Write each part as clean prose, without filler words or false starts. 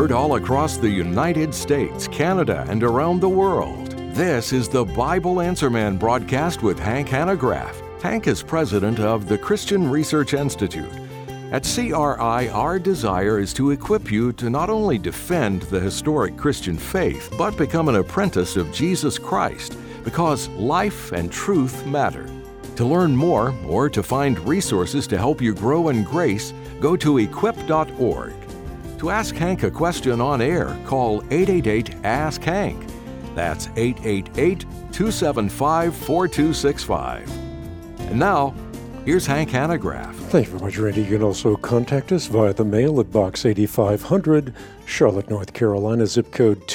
heard all across the United States, Canada, and around the world. This is the Bible Answer Man broadcast with Hank Hanegraaff. Hank is president of the Christian Research Institute. At CRI, our desire is to equip you to not only defend the historic Christian faith, but become an apprentice of Jesus Christ, because life and truth matter. To learn more or to find resources to help you grow in grace, go to equip.org. To ask Hank a question on air, call 888-ASK-HANK. That's 888-275-4265. And now, here's Hank Hanegraaff. Thank you very much, Randy. You can also contact us via the mail at Box 8500, Charlotte, North Carolina, zip code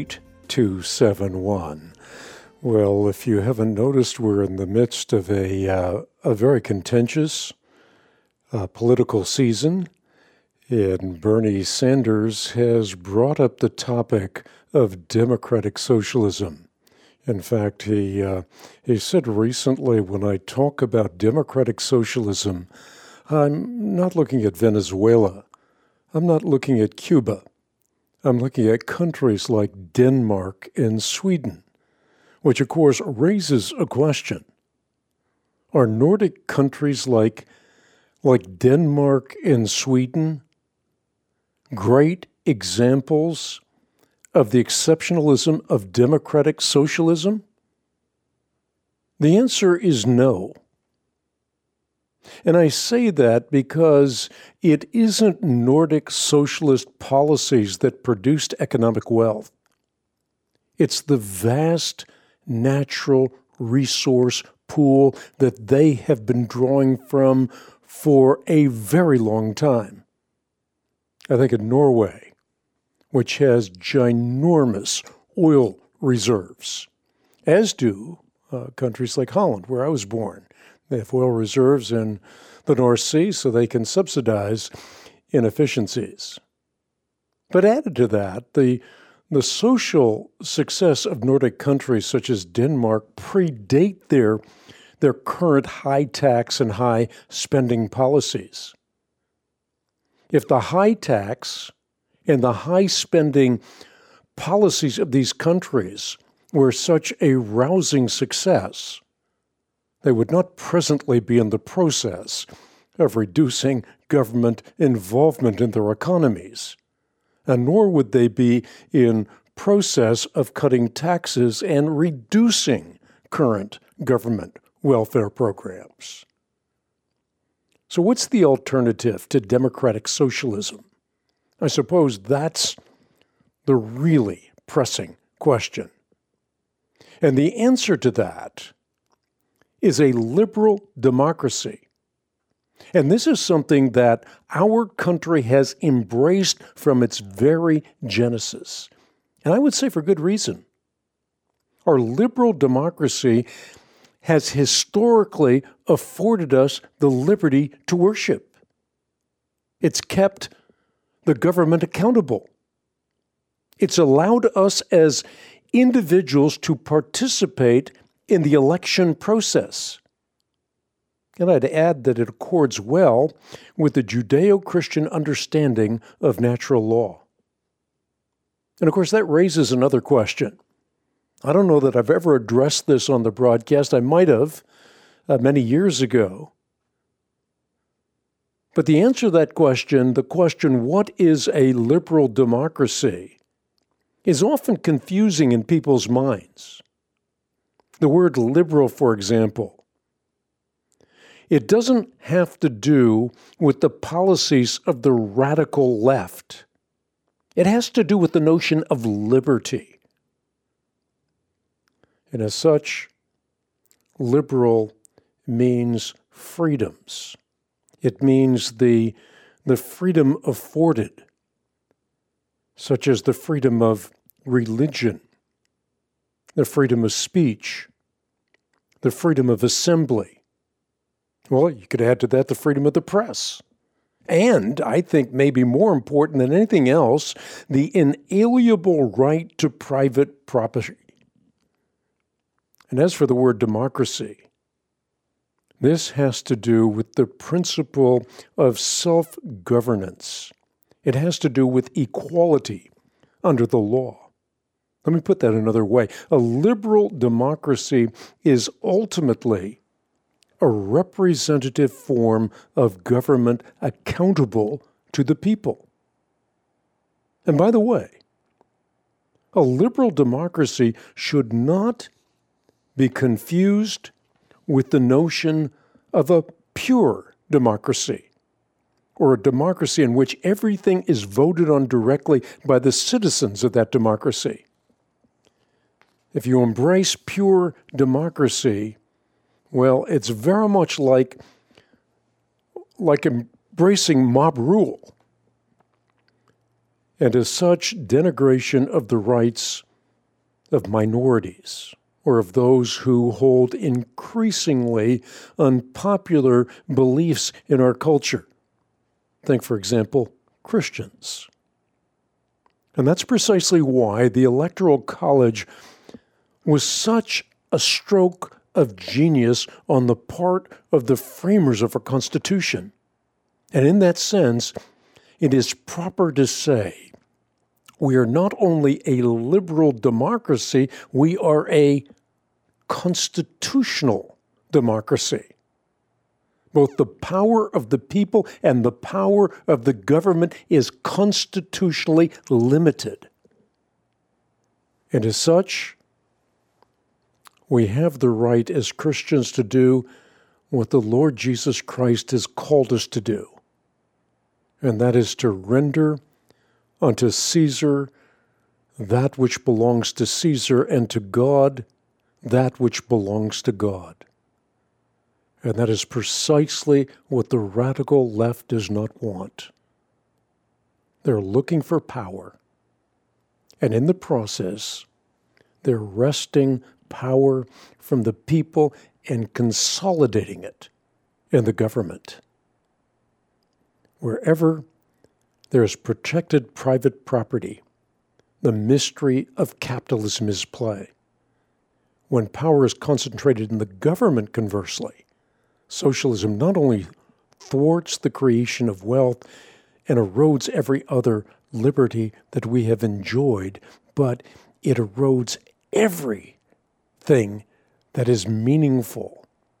28271. Well, if you haven't noticed, we're in the midst of a very contentious political season, and Bernie Sanders has brought up the topic of democratic socialism. In fact, he said recently, when I talk about democratic socialism, I'm not looking at Venezuela. I'm not looking at Cuba. I'm looking at countries like Denmark and Sweden, which of course raises a question. Are Nordic countries like Denmark and Sweden great examples of the exceptionalism of democratic socialism? The answer is no. And I say that because it isn't Nordic socialist policies that produced economic wealth. It's the vast natural resource pool that they have been drawing from for a very long time. I think in Norway, which has ginormous oil reserves, as do countries like Holland, where I was born. They have oil reserves in the North Sea, so they can subsidize inefficiencies. But added to that, the social success of Nordic countries such as Denmark predate their current high tax and high spending policies. If the high tax and the high spending policies of these countries were such a rousing success, they would not presently be in the process of reducing government involvement in their economies, and nor would they be in process of cutting taxes and reducing current government welfare programs. So what's the alternative to democratic socialism? I suppose that's the really pressing question. And the answer to that is a liberal democracy. And this is something that our country has embraced from its very genesis. And I would say for good reason. Our liberal democracy has historically afforded us the liberty to worship. It's kept the government accountable. It's allowed us as individuals to participate in the election process. And I'd add that it accords well with the Judeo-Christian understanding of natural law. And of course, that raises another question. I don't know that I've ever addressed this on the broadcast. I might have many years ago. But the answer to that question, the question, what is a liberal democracy, is often confusing in people's minds. The word liberal, for example, it doesn't have to do with the policies of the radical left. It has to do with the notion of liberty. And as such, liberal means freedoms. It means the freedom afforded, such as the freedom of religion, the freedom of speech, the freedom of assembly. Well, you could add to that the freedom of the press. And I think maybe more important than anything else, the inalienable right to private property. And as for the word democracy, this has to do with the principle of self-governance It has to do with equality under the law. Let me put that another way. A liberal democracy is ultimately a representative form of government accountable to the people. And by the way, a liberal democracy should not be confused with the notion of a pure democracy, or a democracy in which everything is voted on directly by the citizens of that democracy. If you embrace pure democracy, well, it's very much like embracing mob rule, and as such, denigration of the rights of minorities or of those who hold increasingly unpopular beliefs in our culture. Think, for example, Christians. And that's precisely why the Electoral College was such a stroke of genius on the part of the framers of our Constitution. And in that sense, it is proper to say we are not only a liberal democracy, we are a constitutional democracy. Both the power of the people and the power of the government is constitutionally limited. And as such, we have the right as Christians to do what the Lord Jesus Christ has called us to do, and that is to render unto Caesar that which belongs to Caesar, and to God that which belongs to God. And that is precisely what the radical left does not want. They're looking for power, and in the process, they're wresting power from the people and consolidating it in the government. Wherever there is protected private property, the mystery of capitalism is play. When power is concentrated in the government, conversely, socialism not only thwarts the creation of wealth and erodes every other liberty that we have enjoyed, but it erodes everything that is meaningful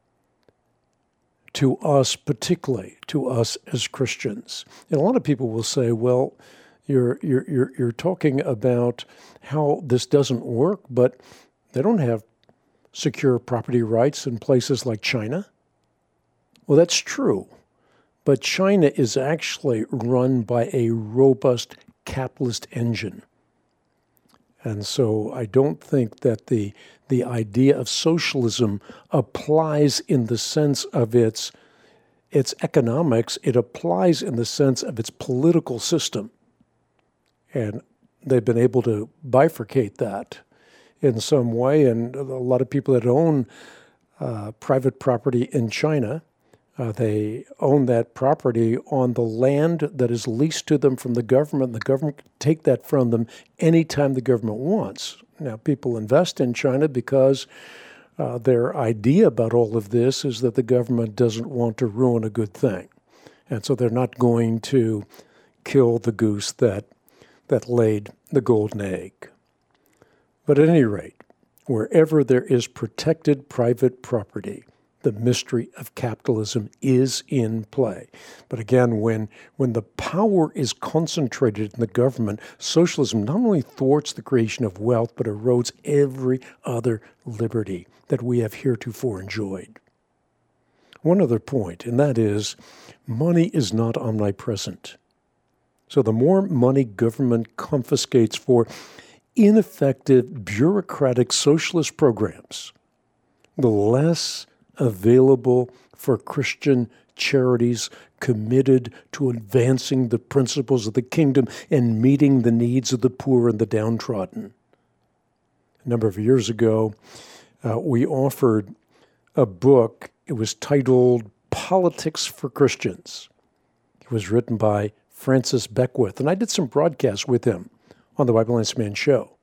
to us, particularly to us as Christians. And a lot of people will say, well, you're talking about how this doesn't work, but they don't have secure property rights in places like China. Well, that's true, but China is actually run by a robust capitalist engine. And so I don't think that the idea of socialism applies in the sense of its economics. It applies in the sense of its political system. And they've been able to bifurcate that in some way. And a lot of people that own private property in China, they own that property on the land that is leased to them from the government. The government can take that from them anytime the government wants. Now, people invest in China because their idea about all of this is that the government doesn't want to ruin a good thing. And so they're not going to kill the goose that laid the golden egg. But at any rate, wherever there is protected private property, the mystery of capitalism is in play. But again, when the power is concentrated in the government, socialism not only thwarts the creation of wealth, but erodes every other liberty that we have heretofore enjoyed. One other point, and that is, money is not omnipresent. So the more money government confiscates for ineffective, bureaucratic socialist programs, the less available for Christian charities committed to advancing the principles of the kingdom and meeting the needs of the poor and the downtrodden. A number of years ago, we offered a book. It was titled Politics for Christians. It was written by Francis Beckwith, and I did some broadcasts with him on the Bible Answer Man show.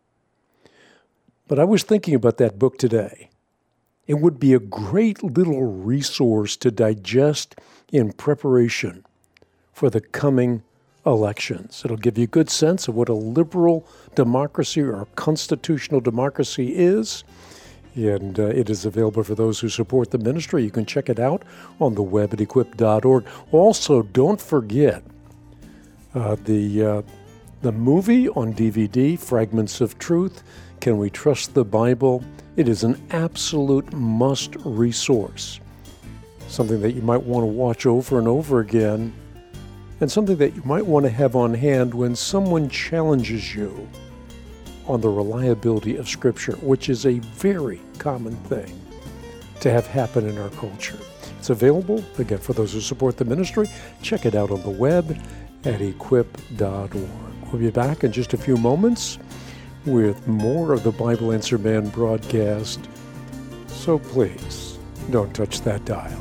But I was thinking about that book today. It would be a great little resource to digest in preparation for the coming elections. It'll give you a good sense of what a liberal democracy or a constitutional democracy is. And it is available for those who support the ministry. You can check it out on the web at equip.org. Also, don't forget the movie on DVD, Fragments of Truth, Can We Trust the Bible? It is an absolute must resource. Something that you might want to watch over and over again, and something that you might want to have on hand when someone challenges you on the reliability of Scripture, which is a very common thing to have happen in our culture. It's available, again, for those who support the ministry. Check it out on the web at equip.org. We'll be back in just a few moments with more of the Bible Answer Man broadcast. So please, don't touch that dial.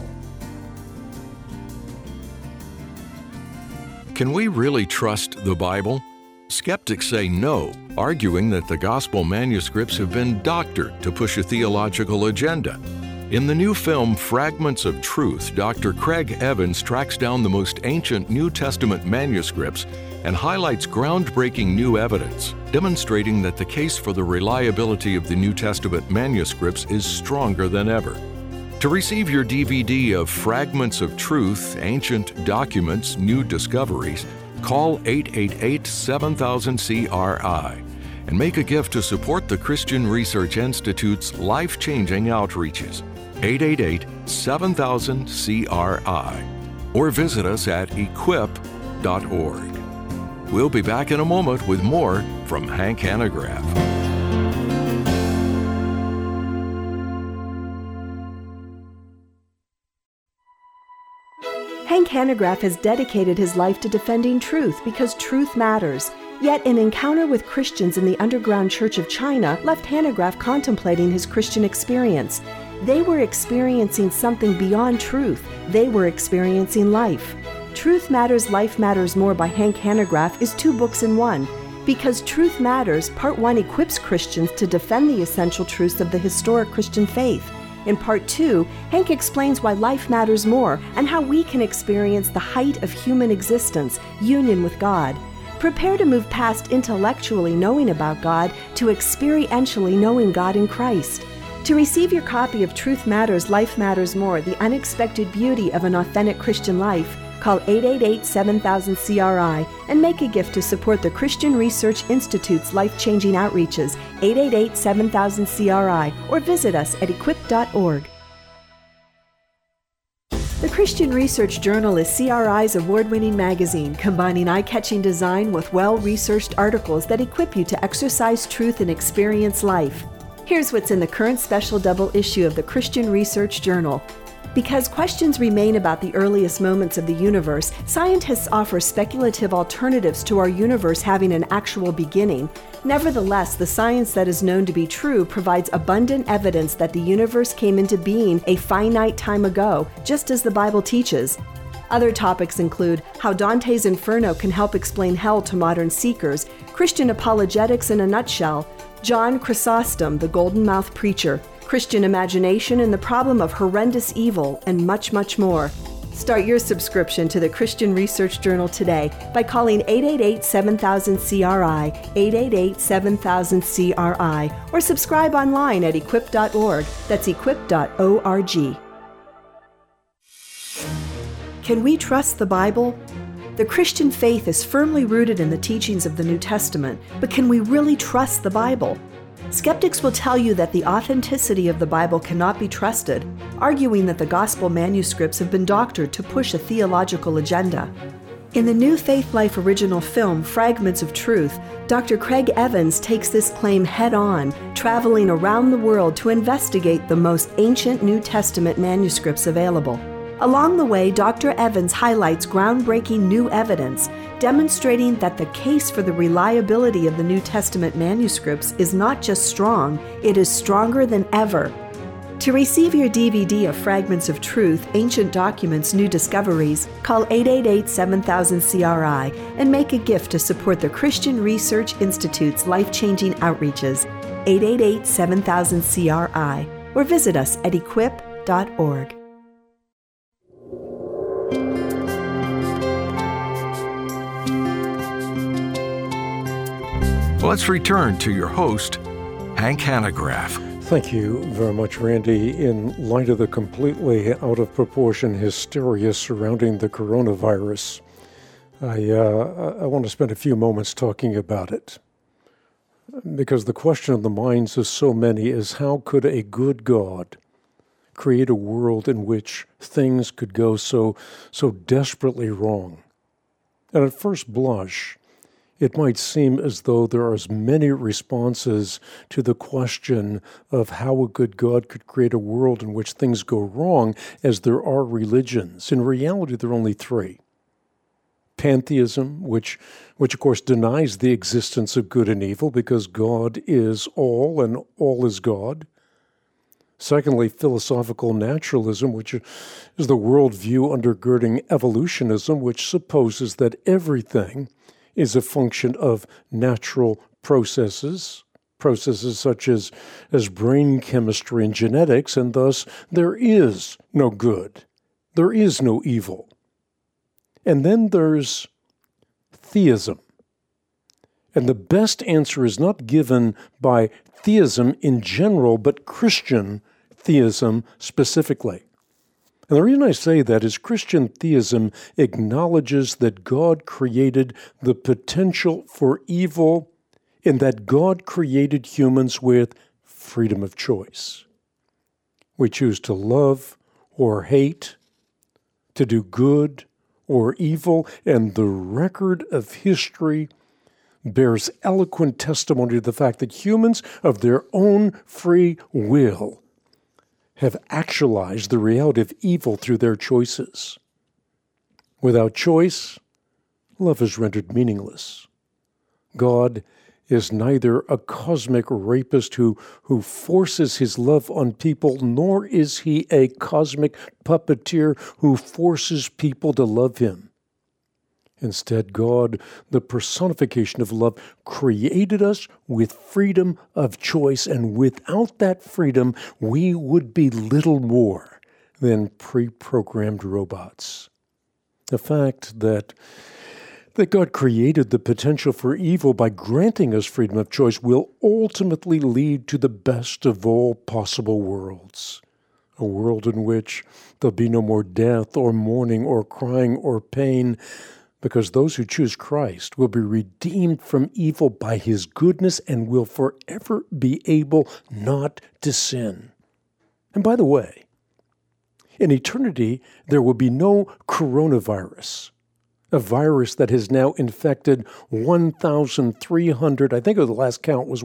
Can we really trust the Bible? Skeptics say no, arguing that the gospel manuscripts have been doctored to push a theological agenda. In the new film Fragments of Truth, Dr. Craig Evans tracks down the most ancient New Testament manuscripts and highlights groundbreaking new evidence, demonstrating that the case for the reliability of the New Testament manuscripts is stronger than ever. To receive your DVD of Fragments of Truth, Ancient Documents, New Discoveries, call 888-7000-CRI and make a gift to support the Christian Research Institute's life-changing outreaches. 888-7000-CRI or visit us at equip.org. We'll be back in a moment with more from Hank Hanegraaff. Hank Hanegraaff has dedicated his life to defending truth because truth matters. Yet an encounter with Christians in the underground Church of China left Hanegraaff contemplating his Christian experience. They were experiencing something beyond truth. They were experiencing life. Truth Matters, Life Matters More by Hank Hanegraaff is 2 books in one. Because Truth Matters, Part 1 equips Christians to defend the essential truths of the historic Christian faith. In Part 2, Hank explains why life matters more and how we can experience the height of human existence, union with God. Prepare to move past intellectually knowing about God to experientially knowing God in Christ. To receive your copy of Truth Matters, Life Matters More, The Unexpected Beauty of an Authentic Christian Life, call 888-7000-CRI and make a gift to support the Christian Research Institute's life-changing outreaches, 888-7000-CRI, or visit us at equip.org. The Christian Research Journal is CRI's award-winning magazine, combining eye-catching design with well-researched articles that equip you to exercise truth and experience life. Here's what's in the current special double issue of the Christian Research Journal. Because questions remain about the earliest moments of the universe, scientists offer speculative alternatives to our universe having an actual beginning. Nevertheless, the science that is known to be true provides abundant evidence that the universe came into being a finite time ago, just as the Bible teaches. Other topics include how Dante's Inferno can help explain hell to modern seekers, Christian apologetics in a nutshell, John Chrysostom, the golden-mouthed preacher, Christian imagination and the problem of horrendous evil, and much, much more. Start your subscription to the Christian Research Journal today by calling 888-7000-CRI, 888-7000-CRI, or subscribe online at equip.org. That's equip.org. Can we trust the Bible? The Christian faith is firmly rooted in the teachings of the New Testament, but can we really trust the Bible? Skeptics will tell you that the authenticity of the Bible cannot be trusted, arguing that the gospel manuscripts have been doctored to push a theological agenda. In the new Faith Life original film, Fragments of Truth, Dr. Craig Evans takes this claim head-on, traveling around the world to investigate the most ancient New Testament manuscripts available. Along the way, Dr. Evans highlights groundbreaking new evidence, demonstrating that the case for the reliability of the New Testament manuscripts is not just strong, it is stronger than ever. To receive your DVD of Fragments of Truth, Ancient Documents, New Discoveries, call 888-7000-CRI and make a gift to support the Christian Research Institute's life-changing outreaches, 888-7000-CRI, or visit us at equip.org. let's return to your host, Hank Hanegraaff. Thank you very much, Randy. In light of the completely out of proportion hysteria surrounding the coronavirus, I want to spend a few moments talking about it. Because the question on the minds of so many is, how could a good God create a world in which things could go so desperately wrong? And at first blush, it might seem as though there are as many responses to the question of how a good God could create a world in which things go wrong as there are religions. In reality, there are only three. Pantheism, which of course denies the existence of good and evil because God is all and all is God. Secondly, philosophical naturalism, which is the worldview undergirding evolutionism, which supposes that everything is a function of natural processes such as brain chemistry and genetics, and thus there is no good, there is no evil. And then there's theism. And the best answer is not given by theism in general, but Christian theism specifically. And the reason I say that is Christian theism acknowledges that God created the potential for evil in that God created humans with freedom of choice. We choose to love or hate, to do good or evil, and the record of history bears eloquent testimony to the fact that humans of their own free will have actualized the reality of evil through their choices. Without choice, love is rendered meaningless. God is neither a cosmic rapist who forces his love on people, nor is he a cosmic puppeteer who forces people to love him. Instead, God, the personification of love, created us with freedom of choice, and without that freedom, we would be little more than pre-programmed robots. The fact that God created the potential for evil by granting us freedom of choice will ultimately lead to the best of all possible worlds. A world in which there'll be no more death or mourning or crying or pain, because those who choose Christ will be redeemed from evil by his goodness and will forever be able not to sin. And by the way, in eternity, there will be no coronavirus, a virus that has now infected 1,300, I think the last count was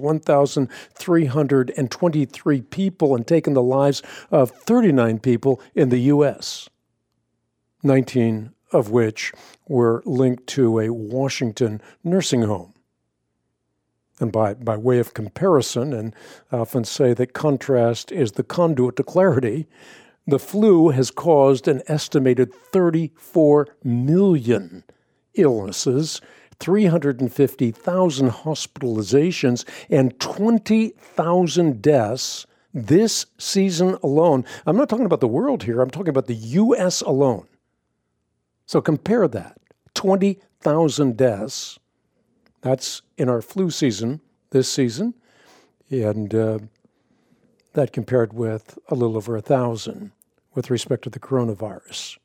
1,323 people and taken the lives of 39 people in the U.S., 19 of which were linked to a Washington nursing home. And by way of comparison, and I often say that contrast is the conduit to clarity, the flu has caused an estimated 34 million illnesses, 350,000 hospitalizations, and 20,000 deaths this season alone. I'm not talking about the world here, I'm talking about the U.S. alone. So compare that, 20,000 deaths, that's in our flu season this season, and that compared with a little over 1,000 with respect to the coronavirus.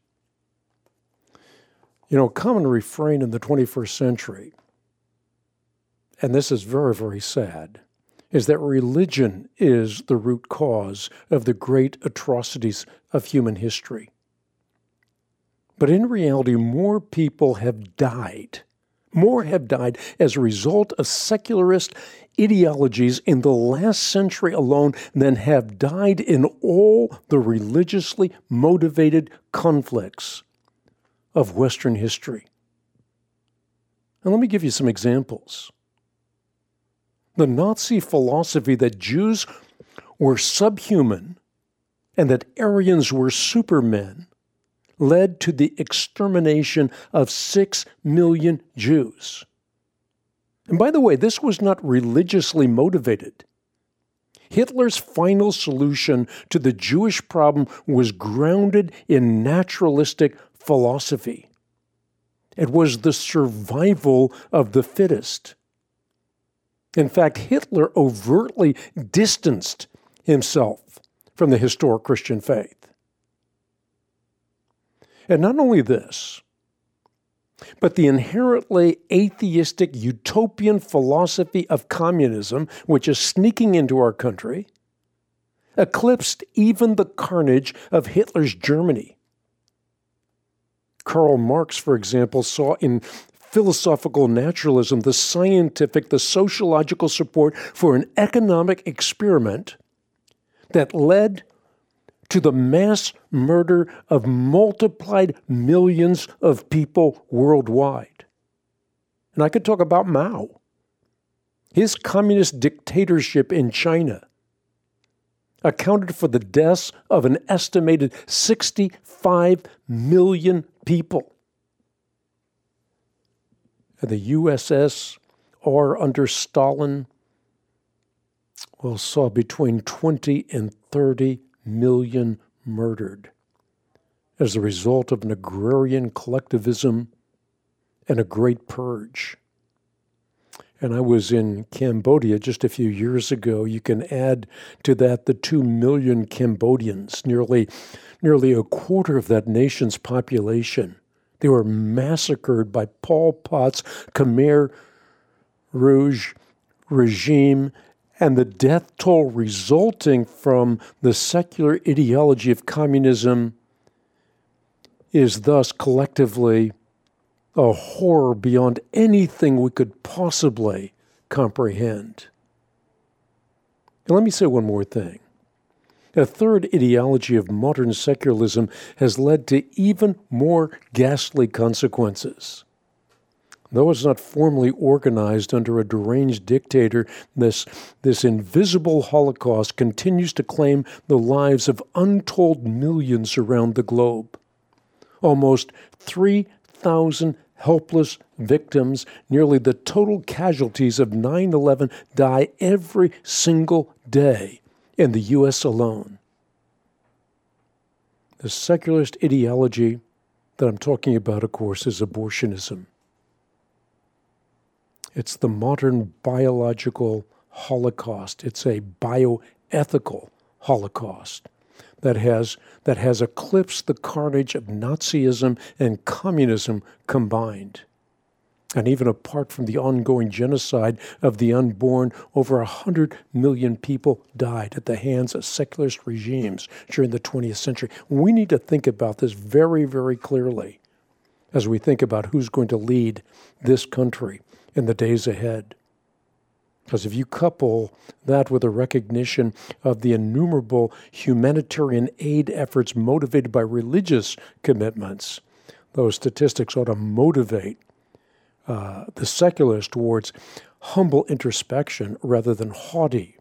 You know, a common refrain in the 21st century, and this is very, very sad, is that religion is the root cause of the great atrocities of human history. But in reality, more people have died. More have died as a result of secularist ideologies in the last century alone than have died in all the religiously motivated conflicts of Western history. And let me give you some examples. The Nazi philosophy that Jews were subhuman and that Aryans were supermen led to the extermination of 6 million Jews. And by the way, this was not religiously motivated. Hitler's final solution to the Jewish problem was grounded in naturalistic philosophy. It was the survival of the fittest. In fact, Hitler overtly distanced himself from the historic Christian faith. And not only this, but the inherently atheistic utopian philosophy of communism, which is sneaking into our country, eclipsed even the carnage of Hitler's Germany. Karl Marx, for example, saw in philosophical naturalism the scientific, the sociological support for an economic experiment that led to the mass murder of multiplied millions of people worldwide. And I could talk about Mao. His communist dictatorship in China accounted for the deaths of an estimated 65 million people. And the USSR under Stalin, saw between 20 and 30 million murdered as a result of an agrarian collectivism and a great purge. And I was in Cambodia just a few years ago. You can add to that the 2 million Cambodians, nearly a quarter of that nation's population. They were massacred by Pol Pot's Khmer Rouge regime, and the death toll resulting from the secular ideology of communism is thus collectively a horror beyond anything we could possibly comprehend. And let me say one more thing. A third ideology of modern secularism has led to even more ghastly consequences. Though it's not formally organized under a deranged dictator, this invisible Holocaust continues to claim the lives of untold millions around the globe. Almost 3,000 helpless victims, nearly the total casualties of 9/11, die every single day in the U.S. alone. The secularist ideology that I'm talking about, of course, is abortionism. It's the modern biological Holocaust. It's a bioethical Holocaust that has eclipsed the carnage of Nazism and communism combined. And even apart from the ongoing genocide of the unborn, over 100 million people died at the hands of secularist regimes during the 20th century. We need to think about this very, very clearly as we think about who's going to lead this country in the days ahead. Because if you couple that with a recognition of the innumerable humanitarian aid efforts motivated by religious commitments, those statistics ought to motivate the secularists towards humble introspection rather than haughty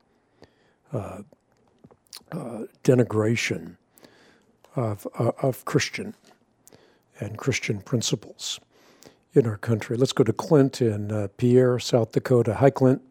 denigration of Christian and Christian principles in our country. Let's go to Clint in Pierre, South Dakota. Hi, Clint.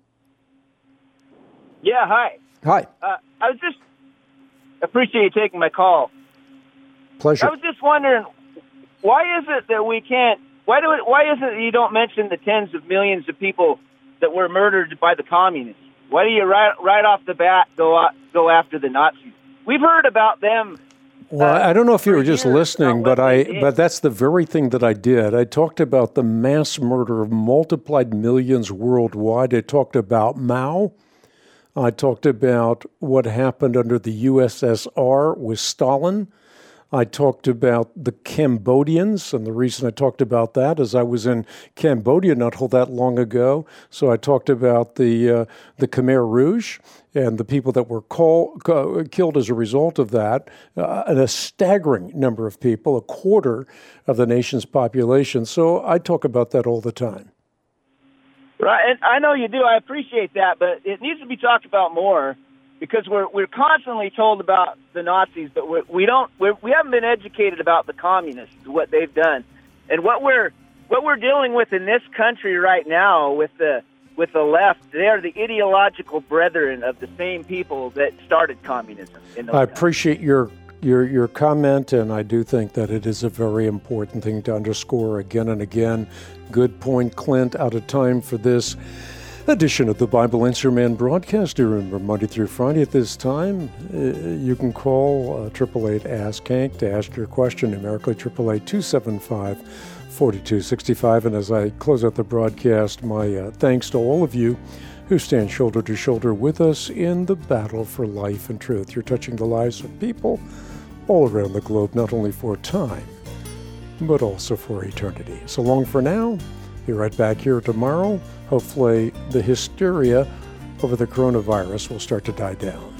Yeah, hi. Hi. I was just appreciate you taking my call. Pleasure. I was just wondering, why is it that we can't? Why is it that you don't mention the tens of millions of people that were murdered by the communists? Why do you right off the bat go after the Nazis? We've heard about them. Well, I don't know if you were just listening, but that's the very thing that I did. I talked about the mass murder of multiplied millions worldwide. I talked about Mao. I talked about what happened under the USSR with Stalin. I talked about the Cambodians, and the reason I talked about that is I was in Cambodia not all that long ago. So I talked about the Khmer Rouge and the people that were killed as a result of that, and a staggering number of people, a quarter of the nation's population. So I talk about that all the time. Right, and I know you do. I appreciate that, but it needs to be talked about more. Because we're constantly told about the Nazis, but we haven't been educated about the communists, what they've done, and what we're dealing with in this country right now with the left. They are the ideological brethren of the same people that started communism. I appreciate your comment, and I do think that it is a very important thing to underscore again and again. Good point, Clint. Out of time for this edition of the Bible Answer Man broadcast. Remember, Monday through Friday at this time, you can call 888-ASK-HANK to ask your question, numerically 888-275-4265. And as I close out the broadcast, my thanks to all of you who stand shoulder to shoulder with us in the battle for life and truth. You're touching the lives of people all around the globe, not only for time, but also for eternity. So long for now. Be right back here tomorrow. Hopefully the hysteria over the coronavirus will start to die down.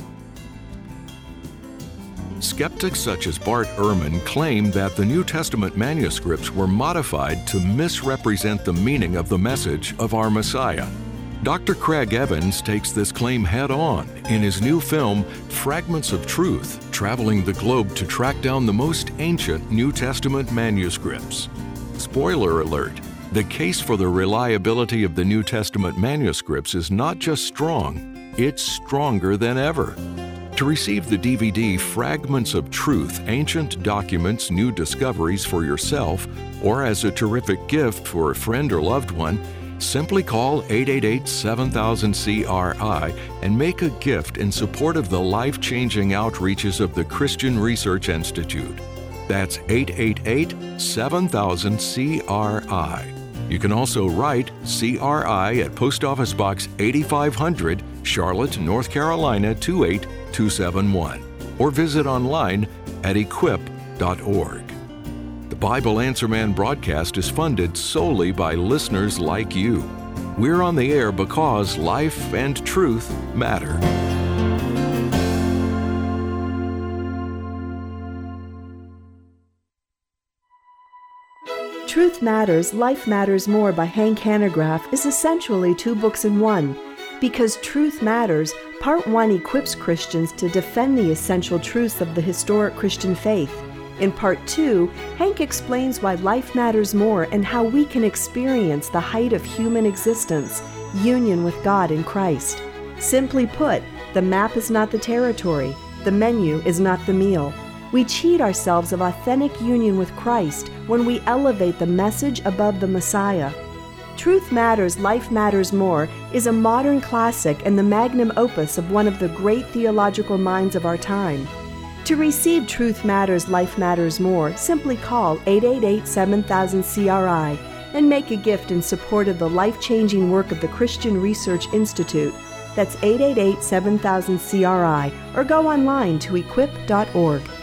Skeptics such as Bart Ehrman claim that the New Testament manuscripts were modified to misrepresent the meaning of the message of our Messiah. Dr. Craig Evans takes this claim head-on in his new film, Fragments of Truth, traveling the globe to track down the most ancient New Testament manuscripts. Spoiler alert, the case for the reliability of the New Testament manuscripts is not just strong, it's stronger than ever. To receive the DVD Fragments of Truth, Ancient Documents, New Discoveries for yourself, or as a terrific gift for a friend or loved one, simply call 888-7000-CRI and make a gift in support of the life-changing outreaches of the Christian Research Institute. That's 888-7000-CRI. You can also write CRI at Post Office Box 8500, Charlotte, North Carolina 28271, or visit online at equip.org. The Bible Answer Man broadcast is funded solely by listeners like you. We're on the air because life and truth matter. Truth Matters, Life Matters More by Hank Hanegraaff is essentially two books in one. Because Truth Matters, Part 1 equips Christians to defend the essential truths of the historic Christian faith. In Part 2, Hank explains why life matters more and how we can experience the height of human existence, union with God in Christ. Simply put, the map is not the territory, the menu is not the meal. We cheat ourselves of authentic union with Christ when we elevate the message above the Messiah. Truth Matters, Life Matters More is a modern classic and the magnum opus of one of the great theological minds of our time. To receive Truth Matters, Life Matters More, simply call 888-7000-CRI and make a gift in support of the life-changing work of the Christian Research Institute. That's 888-7000-CRI, or go online to equip.org.